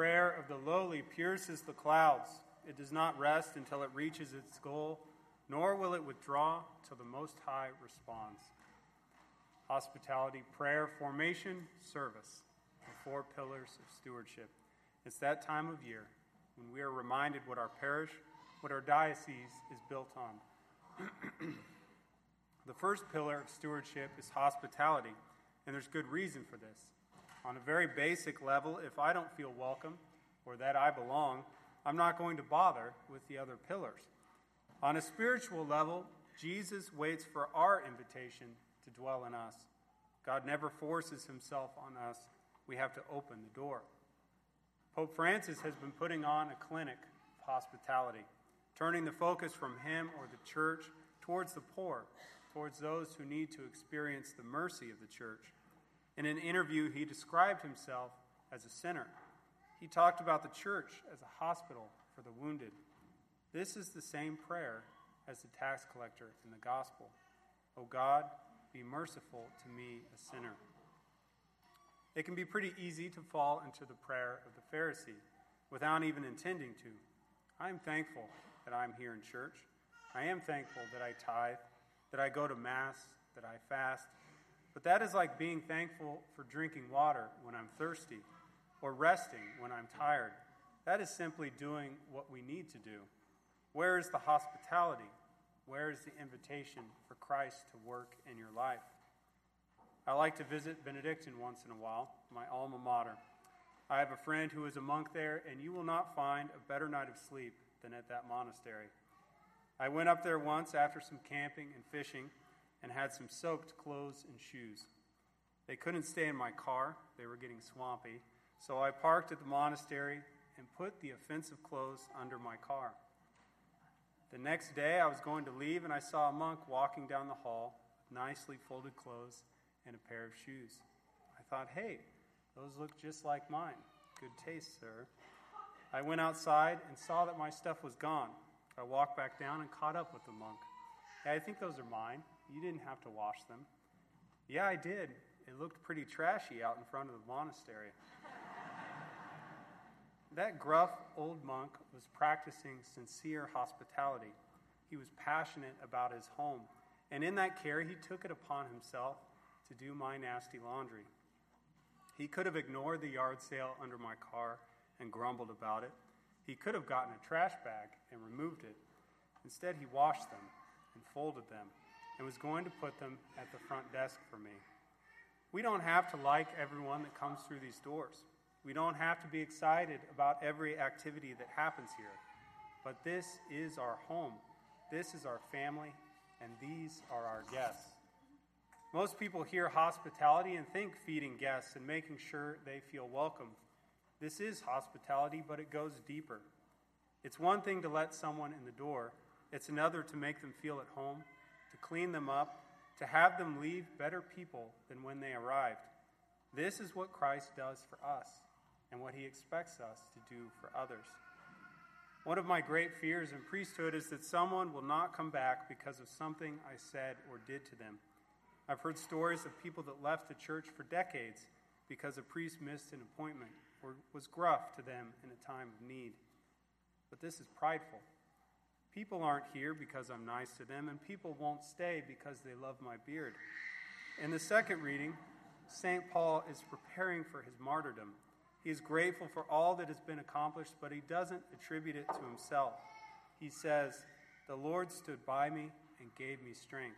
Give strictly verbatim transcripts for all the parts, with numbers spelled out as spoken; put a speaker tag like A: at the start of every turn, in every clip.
A: prayer of the lowly pierces the clouds. It does not rest until it reaches its goal, nor will it withdraw till the Most High responds. Hospitality, prayer, formation, service, the four pillars of stewardship. It's that time of year when we are reminded what our parish, what our diocese is built on. The first pillar of stewardship is hospitality, and there's good reason for this. On a very basic level, if I don't feel welcome or that I belong, I'm not going to bother with the other pillars. On a spiritual level, Jesus waits for our invitation to dwell in us. God never forces himself on us. We have to open the door. Pope Francis has been putting on a clinic of hospitality, turning the focus from him or the church towards the poor, towards those who need to experience the mercy of the church. In an interview, he described himself as a sinner. He talked about the church as a hospital for the wounded. This is the same prayer as the tax collector in the gospel. O God, be merciful to me, a sinner. It can be pretty easy to fall into the prayer of the Pharisee without even intending to. I am thankful that I'm here in church. I am thankful that I tithe, that I go to Mass, that I fast. But that is like being thankful for drinking water when I'm thirsty or resting when I'm tired. That is simply doing what we need to do. Where is the hospitality? Where is the invitation for Christ to work in your life? I like to visit Benedictine once in a while, my alma mater. I have a friend who is a monk there, and you will not find a better night of sleep than at that monastery. I went up there once after some camping and fishing and had some soaked clothes and shoes. They couldn't stay in my car. They were getting swampy. So I parked at the monastery and put the offensive clothes under my car. The next day I was going to leave, and I saw a monk walking down the hall with nicely folded clothes and a pair of shoes. I thought, hey, those look just like mine. Good taste, sir. I went outside and saw that my stuff was gone. I walked back down and caught up with the monk. Hey, I think those are mine. You didn't have to wash them. Yeah, I did. It looked pretty trashy out in front of the monastery. That gruff old monk was practicing sincere hospitality. He was passionate about his home, and in that care he took it upon himself to do my nasty laundry. He could have ignored the yard sale under my car and grumbled about it. He could have gotten a trash bag and removed it. Instead, he washed them and folded them and was going to put them at the front desk for me. We don't have to like everyone that comes through these doors. We don't have to be excited about every activity that happens here. But this is our home. This is our family, and these are our guests. Most people hear hospitality and think feeding guests and making sure they feel welcomed. This is hospitality, but it goes deeper. It's one thing to let someone in the door. It's another to make them feel at home, to clean them up, to have them leave better people than when they arrived. This is what Christ does for us and what he expects us to do for others. One of my great fears in priesthood is that someone will not come back because of something I said or did to them. I've heard stories of people that left the church for decades because a priest missed an appointment or was gruff to them in a time of need. But this is prideful. People aren't here because I'm nice to them, and people won't stay because they love my beard. In the second reading, Saint Paul is preparing for his martyrdom. He is grateful for all that has been accomplished, but he doesn't attribute it to himself. He says, "The Lord stood by me and gave me strength."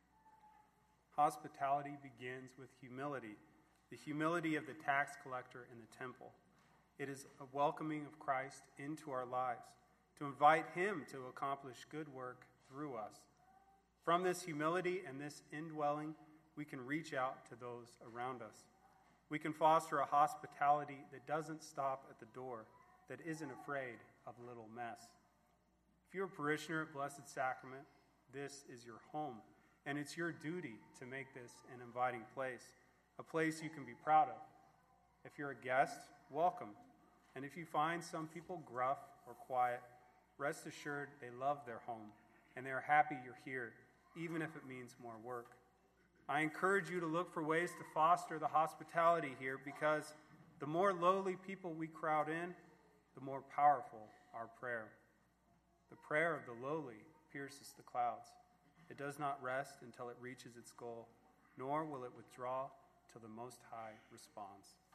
A: Hospitality begins with humility, the humility of the tax collector in the temple. It is a welcoming of Christ into our lives, to invite him to accomplish good work through us. From this humility and this indwelling, we can reach out to those around us. We can foster a hospitality that doesn't stop at the door, that isn't afraid of a little mess. If you're a parishioner at Blessed Sacrament, this is your home, and it's your duty to make this an inviting place, a place you can be proud of. If you're a guest, welcome. And if you find some people gruff or quiet, rest assured they love their home, and they are happy you're here, even if it means more work. I encourage you to look for ways to foster the hospitality here because The more lowly people we crowd in, the more powerful our prayer. The prayer of the lowly pierces the clouds. It does not rest until it reaches its goal, nor will it withdraw till the Most High responds.